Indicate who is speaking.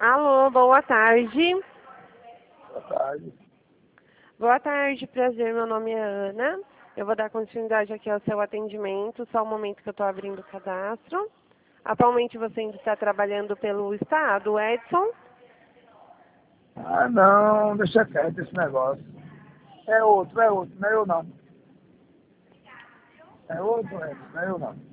Speaker 1: Alô, boa tarde.
Speaker 2: Boa tarde.
Speaker 1: Boa tarde, prazer. Meu nome é Ana. Eu vou dar continuidade aqui ao seu atendimento, só um momento que eu estou abrindo o cadastro. Atualmente você ainda está trabalhando pelo Estado, Edson?
Speaker 2: Ah, não, deixa quieto esse negócio. É outro, não é eu não. É outro, não é eu não.